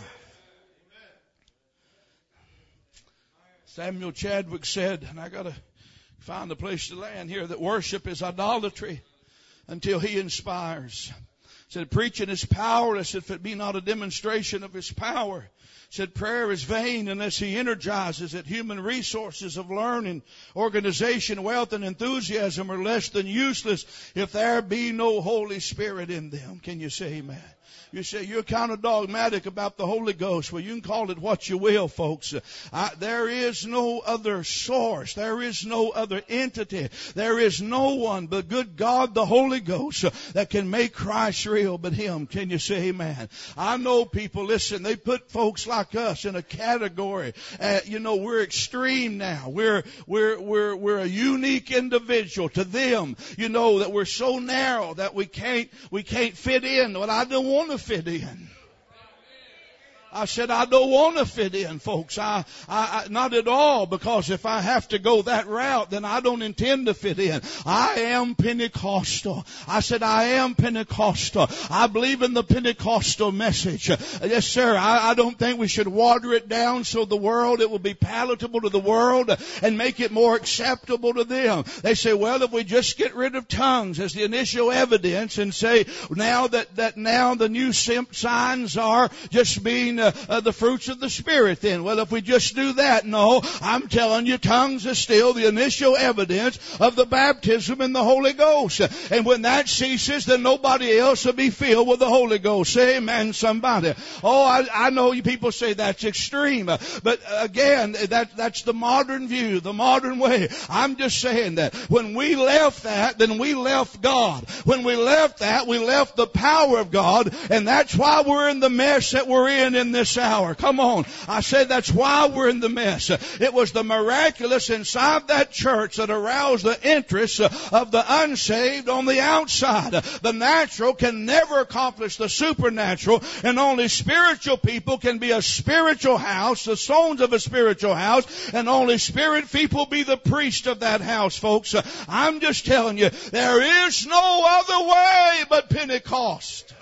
Samuel Chadwick said, and I got to find a place to land here, that worship is idolatry until He inspires. Said preaching is powerless if it be not a demonstration of His power. Said prayer is vain unless He energizes it. Human resources of learning, organization, wealth, and enthusiasm are less than useless if there be no Holy Spirit in them. Can you say amen? You say you're kind of dogmatic about the Holy Ghost. Well, you can call it what you will, folks. I, there is no other source. There is no other entity. There is no one but good God, the Holy Ghost, that can make Christ real but Him. Can you say amen? I know people, listen, they put folks like us in a category. Uh, you know, we're extreme now. We're, we're, we're, we're a unique individual to them. You know, that we're so narrow that we can't, we can't fit in. But I don't want to fit in. I said, I don't want to fit in, folks. I, I, I, not at all, because if I have to go that route, then I don't intend to fit in. I am Pentecostal. I said, I am Pentecostal. I believe in the Pentecostal message. Yes, sir. I, I don't think we should water it down so the world, it will be palatable to the world and make it more acceptable to them. They say, well, if we just get rid of tongues as the initial evidence and say now that, that now the new signs are just being uh, uh, the fruits of the Spirit then? Well, if we just do that, no, I'm telling you, tongues is still the initial evidence of the baptism in the Holy Ghost. And when that ceases, then nobody else will be filled with the Holy Ghost. Say amen, somebody. Oh, I, I know you people say that's extreme. But again, that, that's the modern view, the modern way. I'm just saying that when we left that, then we left God. When we left that, we left the power of God. And that's why we're in the mess that we're in in this hour. Come on. I said that's why we're in the mess. It was the miraculous inside that church that aroused the interest of the unsaved on the outside. The natural can never accomplish the supernatural, and only spiritual people can be a spiritual house, the stones of a spiritual house, and only spirit people be the priest of that house, folks. I'm just telling you, there is no other way but Pentecost.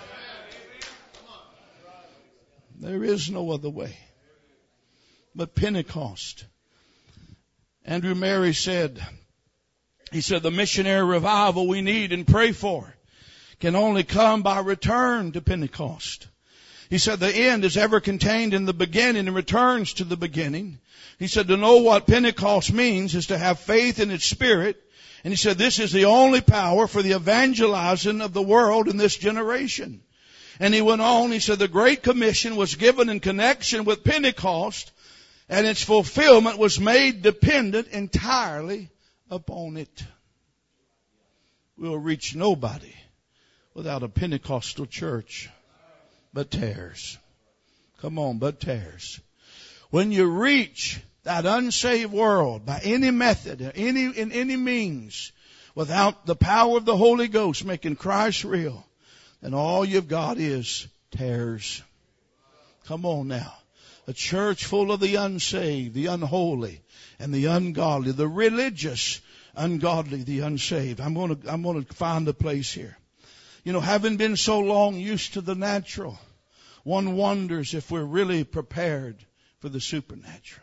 There is no other way but Pentecost. Andrew Mary said, he said, the missionary revival we need and pray for can only come by return to Pentecost. He said the end is ever contained in the beginning and returns to the beginning. He said to know what Pentecost means is to have faith in its Spirit. And he said this is the only power for the evangelizing of the world in this generation. And he went on, he said the Great Commission was given in connection with Pentecost, and its fulfillment was made dependent entirely upon it. We'll reach nobody without a Pentecostal church but tares. Come on, but tares. When you reach that unsaved world by any method, any in any means, without the power of the Holy Ghost making Christ real, then all you've got is tares. Come on now. A church full of the unsaved, the unholy, and the ungodly, the religious, ungodly, the unsaved. I'm going to, I'm going to find a place here. You know, having been so long used to the natural, one wonders if we're really prepared for the supernatural.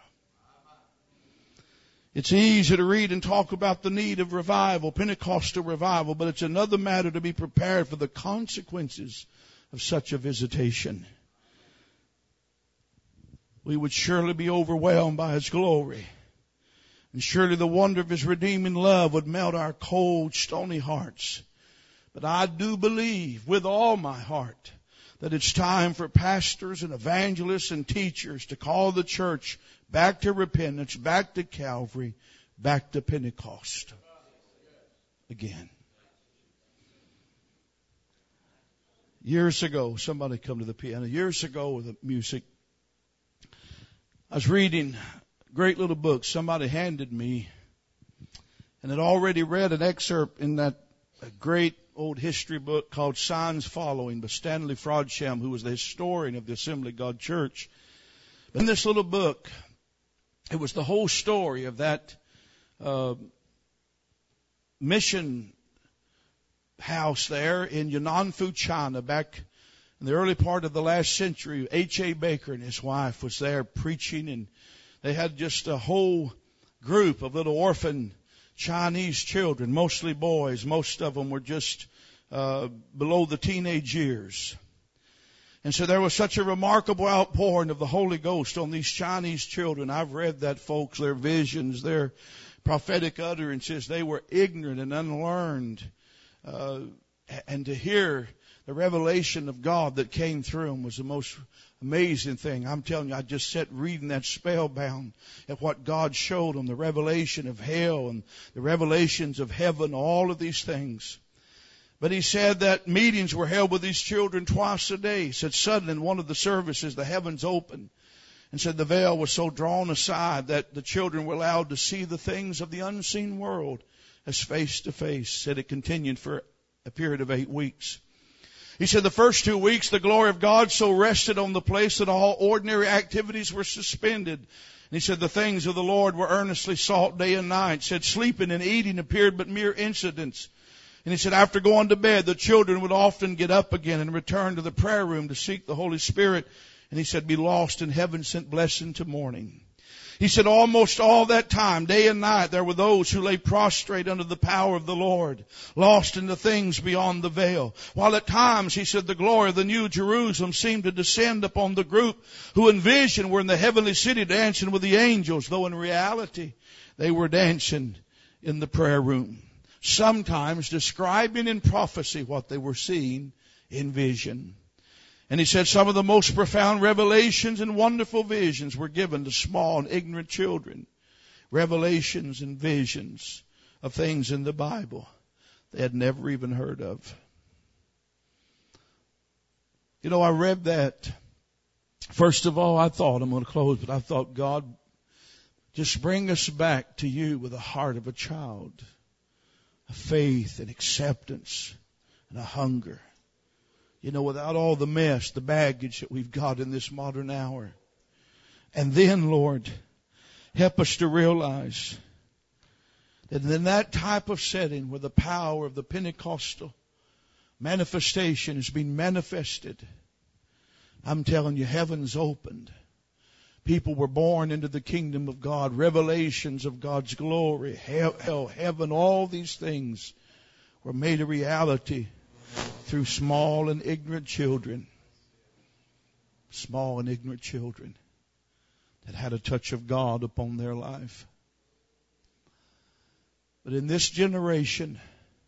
It's easy to read and talk about the need of revival, Pentecostal revival, but it's another matter to be prepared for the consequences of such a visitation. We would surely be overwhelmed by His glory. And surely the wonder of His redeeming love would melt our cold, stony hearts. But I do believe with all my heart that it's time for pastors and evangelists and teachers to call the church back to repentance, back to Calvary, back to Pentecost again. Years ago, somebody come to the piano. Years ago with the music, I was reading a great little book somebody handed me, and had already read an excerpt in that great old history book called Signs Following by Stanley Frodsham, who was the historian of the Assembly of God Church. But in this little book, it was the whole story of that uh, mission house there in Yunnan-Fu, China, back in the early part of the last century. H A Baker and his wife was there preaching, and they had just a whole group of little orphan Chinese children, mostly boys. Most of them were just uh, below the teenage years. And so there was such a remarkable outpouring of the Holy Ghost on these Chinese children. I've read that, folks, their visions, their prophetic utterances. They were ignorant and unlearned. Uh, and to hear the revelation of God that came through them was the most amazing thing. I'm telling you, I just sat reading that spellbound at what God showed them, the revelation of hell and the revelations of heaven, all of these things. But he said that meetings were held with these children twice a day. He said suddenly in one of the services, the heavens opened, and said the veil was so drawn aside that the children were allowed to see the things of the unseen world as face to face. Said it continued for a period of eight weeks. He said the first two weeks, the glory of God so rested on the place that all ordinary activities were suspended. And he said the things of the Lord were earnestly sought day and night. He said sleeping and eating appeared but mere incidents. And he said after going to bed, the children would often get up again and return to the prayer room to seek the Holy Spirit. And he said be lost in heaven sent blessing to morning. He said almost all that time, day and night, there were those who lay prostrate under the power of the Lord, lost in the things beyond the veil. While at times, he said, the glory of the New Jerusalem seemed to descend upon the group who in vision were in the heavenly city dancing with the angels, though in reality they were dancing in the prayer room. Sometimes describing in prophecy what they were seeing in vision. And he said some of the most profound revelations and wonderful visions were given to small and ignorant children. Revelations and visions of things in the Bible they had never even heard of. You know, I read that. First of all, I thought, I'm going to close, but I thought, God, just bring us back to you with the heart of a child. A faith and acceptance and a hunger. You know, without all the mess, the baggage that we've got in this modern hour. And then, Lord, help us to realize that in that type of setting where the power of the Pentecostal manifestation is being manifested, I'm telling you, heaven's opened. People were born into the kingdom of God, revelations of God's glory, hell, heaven, all these things were made a reality through small and ignorant children. Small and ignorant children that had a touch of God upon their life. But in this generation,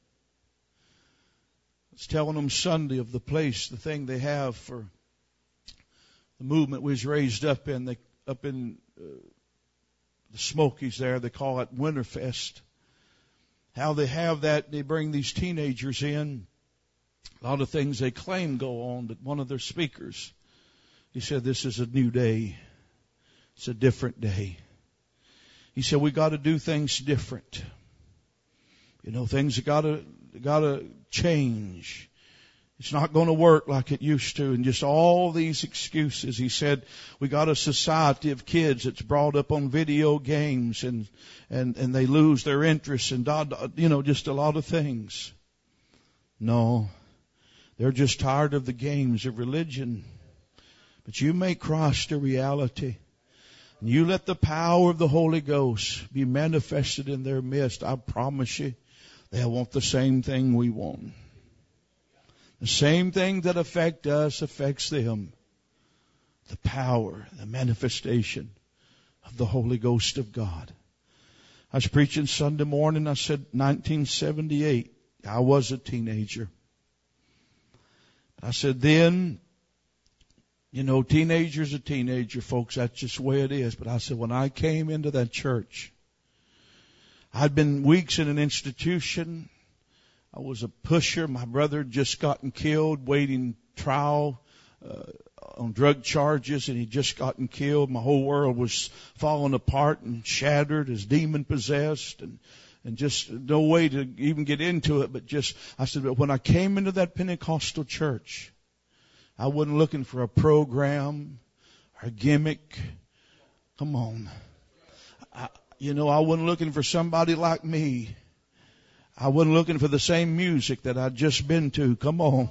I was telling them Sunday of the place, the thing they have for the movement we was raised up in, they, up in uh, the Smokies there, they call it Winterfest. How they have that, they bring these teenagers in. A lot of things they claim go on, but one of their speakers, he said, this is a new day. It's a different day. He said, we got to do things different. You know, things have got to, got to change. It's not going to work like it used to, and just all these excuses. He said, we got a society of kids that's brought up on video games, and, and, and they lose their interest, and, you know, just a lot of things. No. They're just tired of the games of religion. But you make Christ a reality. And you let the power of the Holy Ghost be manifested in their midst. I promise you, they'll want the same thing we want. The same thing that affects us affects them. The power, the manifestation of the Holy Ghost of God. I was preaching Sunday morning. I said nineteen seventy-eight. I was a teenager. I said, then, you know, teenager's a teenager, folks. That's just the way it is. But I said, when I came into that church, I'd been weeks in an institution. I was a pusher. My brother had just gotten killed, waiting trial uh, on drug charges, and he'd just gotten killed. My whole world was falling apart and shattered, as demon-possessed, and And just no way to even get into it, but just, I said, but when I came into that Pentecostal church, I wasn't looking for a program or a gimmick. Come on. I, you know, I wasn't looking for somebody like me. I wasn't looking for the same music that I'd just been to. Come on.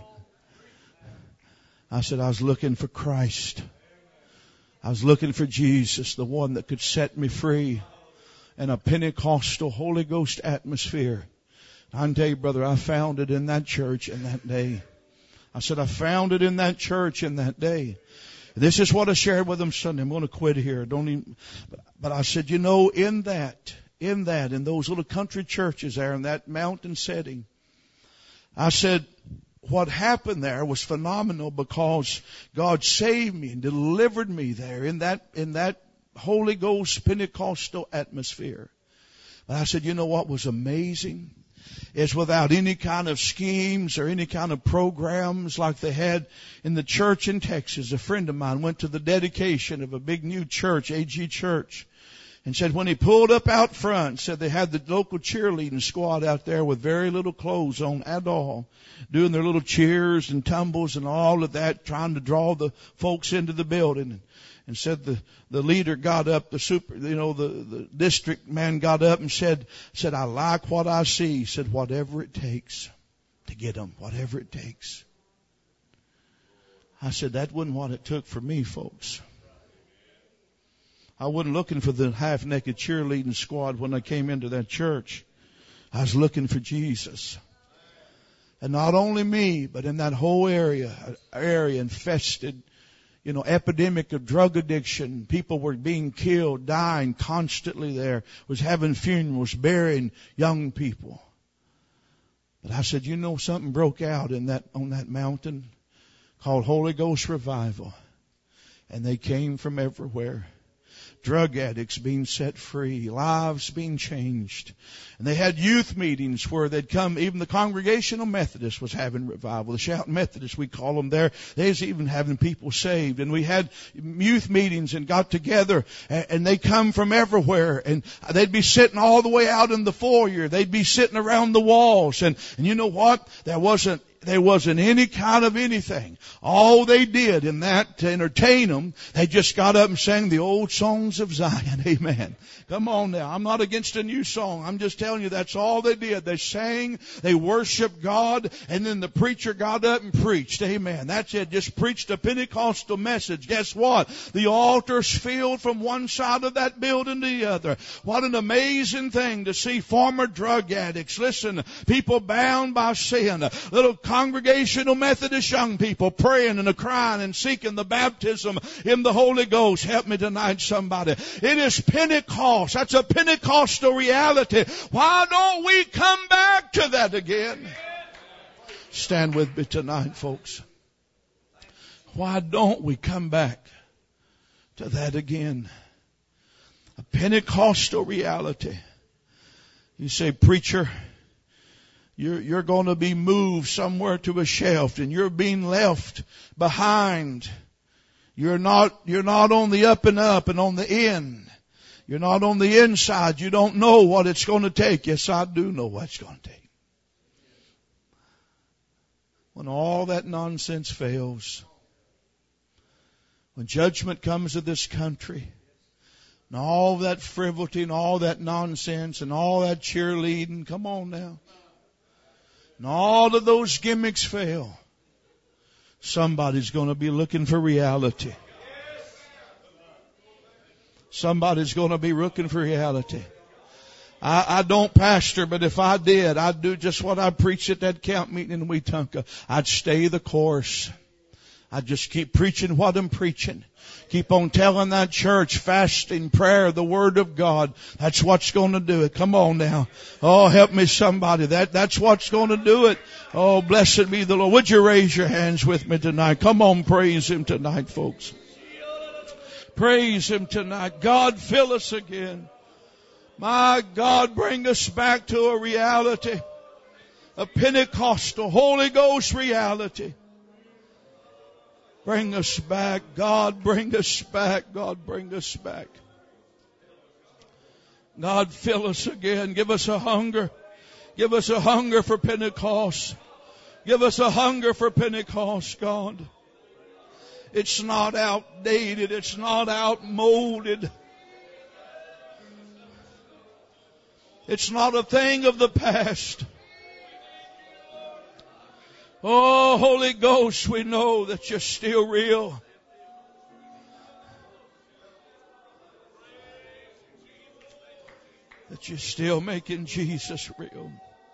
I said, I was looking for Christ. I was looking for Jesus, the one that could set me free. And a Pentecostal Holy Ghost atmosphere. I can tell you, brother, I found it in that church in that day. I said, I found it in that church in that day. This is what I shared with them Sunday. I'm going to quit here. Don't even, but, but I said, you know, in that, in that, in those little country churches there, in that mountain setting, I said, what happened there was phenomenal because God saved me and delivered me there in that, in that Holy Ghost Pentecostal atmosphere. But I said, you know what was amazing? Is without any kind of schemes or any kind of programs like they had in the church in Texas. A friend of mine went to the dedication of a big new church, A G Church, and said when he pulled up out front, said they had the local cheerleading squad out there with very little clothes on at all, doing their little cheers and tumbles and all of that, trying to draw the folks into the building. And said the, the leader got up, the super, you know, the, the district man got up and said, said, I like what I see. He said, whatever it takes to get them, whatever it takes. I said, that wasn't what it took for me, folks. I wasn't looking for the half-naked cheerleading squad when I came into that church. I was looking for Jesus. And not only me, but in that whole area, area infested, you know, epidemic of drug addiction. People were being killed, dying constantly there, was having funerals, burying young people. But I said, you know, something broke out in that, on that mountain called Holy Ghost Revival. And they came from everywhere. Drug addicts being set free, lives being changed. And they had youth meetings where they'd come, even the Congregational Methodist was having revival. The Shouting Methodists, we call them there. They was even having people saved. And we had youth meetings and got together, and, and they come from everywhere. And they'd be sitting all the way out in the foyer. They'd be sitting around the walls. And, and you know what? There wasn't There wasn't any kind of anything. All they did in that to entertain them, they just got up and sang the old songs of Zion. Amen. Come on now. I'm not against a new song. I'm just telling you that's all they did. They sang, they worshiped God, and then the preacher got up and preached. Amen. That's it. Just preached a Pentecostal message. Guess what? The altar's filled from one side of that building to the other. What an amazing thing to see former drug addicts. Listen, people bound by sin. Little Congregational Methodist young people praying and crying and seeking the baptism in the Holy Ghost. Help me tonight, somebody. It is Pentecost. That's a Pentecostal reality. Why don't we come back to that again? Stand with me tonight, folks. Why don't we come back to that again? A Pentecostal reality. You say, preacher, You're, you're going to be moved somewhere to a shelf, and you're being left behind. You're not, you're not on the up and up and on the in. You're not on the inside. You don't know what it's going to take. Yes, I do know what it's going to take. When all that nonsense fails, when judgment comes to this country, and all that frivolity and all that nonsense and all that cheerleading, come on now. And all of those gimmicks fail, somebody's going to be looking for reality. Somebody's going to be looking for reality. I, I don't pastor, but if I did, I'd do just what I preached at that camp meeting in Wetumpka. I'd stay the course. I'd just keep preaching what I'm preaching. Keep on telling that church, fasting, prayer, the Word of God. That's what's going to do it. Come on now. Oh, help me somebody. That, that's what's going to do it. Oh, blessed be the Lord. Would you raise your hands with me tonight? Come on, praise Him tonight, folks. Praise Him tonight. God, fill us again. My God, bring us back to a reality. A Pentecostal, Holy Ghost reality. Bring us back. God, bring us back. God, bring us back. God, fill us again. Give us a hunger. Give us a hunger for Pentecost. Give us a hunger for Pentecost, God. It's not outdated. It's not outmoded. It's not a thing of the past. Oh, Holy Ghost, we know that you're still real. That you're still making Jesus real.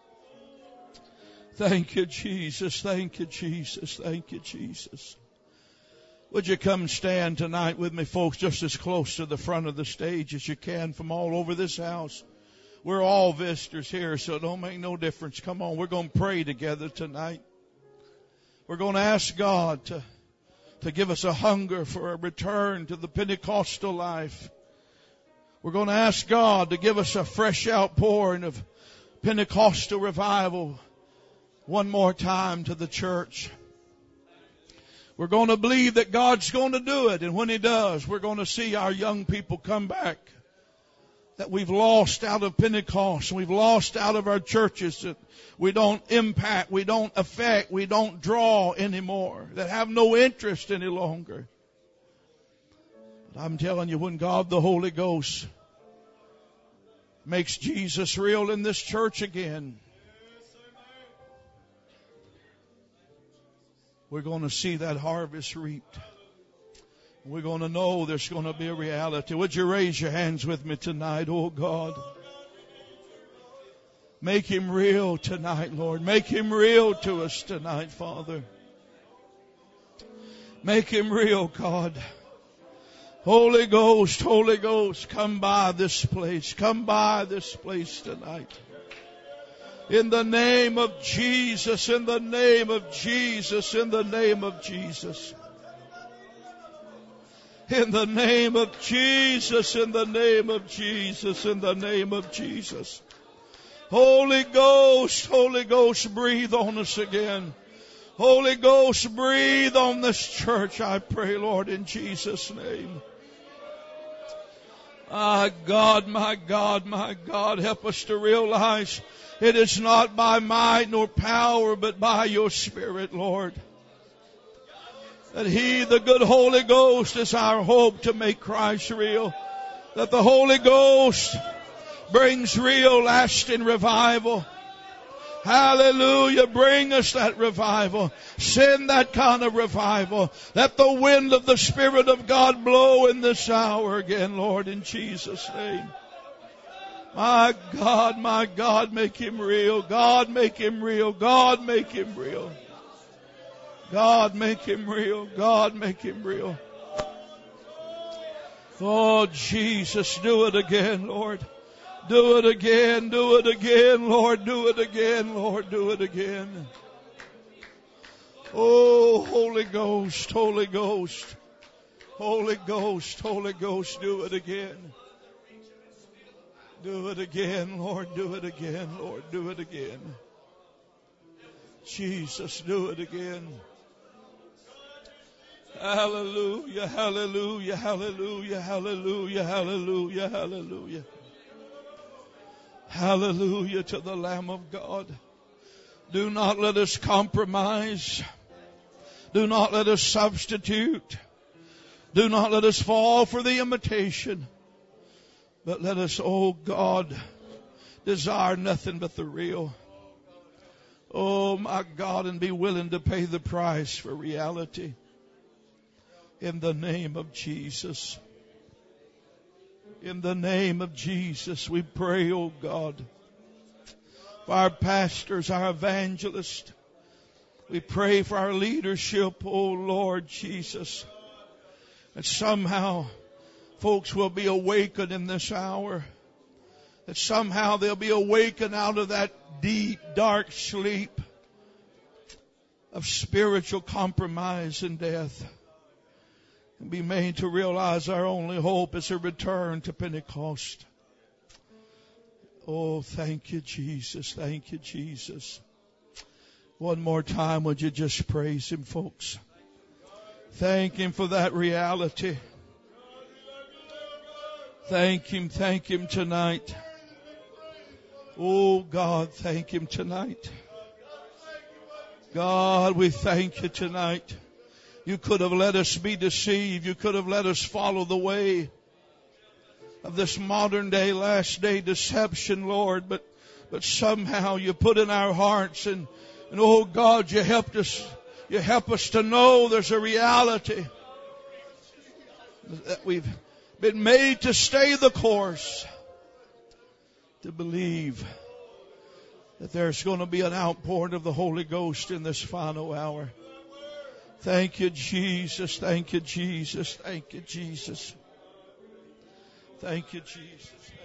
Thank you, Jesus. Thank you, Jesus. Thank you, Jesus. Would you come stand tonight with me, folks, just as close to the front of the stage as you can from all over this house. We're all visitors here, so it don't make no difference. Come on, we're going to pray together tonight. We're going to ask God to, to give us a hunger for a return to the Pentecostal life. We're going to ask God to give us a fresh outpouring of Pentecostal revival one more time to the church. We're going to believe that God's going to do it. And when He does, we're going to see our young people come back that we've lost out of Pentecost. We've lost out of our churches that we don't impact, we don't affect, we don't draw anymore, that have no interest any longer. But I'm telling you, when God the Holy Ghost makes Jesus real in this church again, we're going to see that harvest reaped. We're going to know there's going to be a reality. Would you raise your hands with me tonight, oh God? Make Him real tonight, Lord. Make Him real to us tonight, Father. Make Him real, God. Holy Ghost, Holy Ghost, come by this place. Come by this place tonight. In the name of Jesus, in the name of Jesus, in the name of Jesus. In the name of Jesus, in the name of Jesus, in the name of Jesus. Holy Ghost, Holy Ghost, breathe on us again. Holy Ghost, breathe on this church, I pray, Lord, in Jesus' name. Ah, God, my God, my God, help us to realize it is not by might nor power, but by your Spirit, Lord. That He, the good Holy Ghost, is our hope to make Christ real. That the Holy Ghost brings real, lasting revival. Hallelujah. Bring us that revival. Send that kind of revival. Let the wind of the Spirit of God blow in this hour again, Lord, in Jesus' name. My God, my God, make Him real. God, make Him real. God, make Him real. God, make Him real. God, make Him real. Oh, Jesus, do it again, Lord. Do it again, do it again, Lord, do it again, Lord, do it again. Oh, Holy Ghost, Holy Ghost, Holy Ghost, Holy Ghost, do it again. Do it again, Lord, do it again, Lord, do it again. Jesus, do it again. Hallelujah, hallelujah, hallelujah, hallelujah, hallelujah, hallelujah. Hallelujah to the Lamb of God. Do not let us compromise. Do not let us substitute. Do not let us fall for the imitation. But let us, oh God, desire nothing but the real. Oh my God, and be willing to pay the price for reality. In the name of Jesus. In the name of Jesus, we pray, oh God, for our pastors, our evangelists. We pray for our leadership, oh Lord Jesus. That somehow folks will be awakened in this hour. That somehow they'll be awakened out of that deep, dark sleep of spiritual compromise and death. And be made to realize our only hope is a return to Pentecost. Oh, thank you, Jesus. Thank you, Jesus. One more time, would you just praise Him, folks? Thank Him for that reality. Thank Him, thank Him tonight. Oh, God, thank Him tonight. God, we thank You tonight. You could have let us be deceived. You could have let us follow the way of this modern day, last day deception, Lord. But, but somehow You put in our hearts and, and oh God, You helped us, You help us to know there's a reality. That we've been made to stay the course. To believe that there's going to be an outpouring of the Holy Ghost in this final hour. Thank You, Jesus. Thank You, Jesus. Thank You, Jesus. Thank You, Jesus.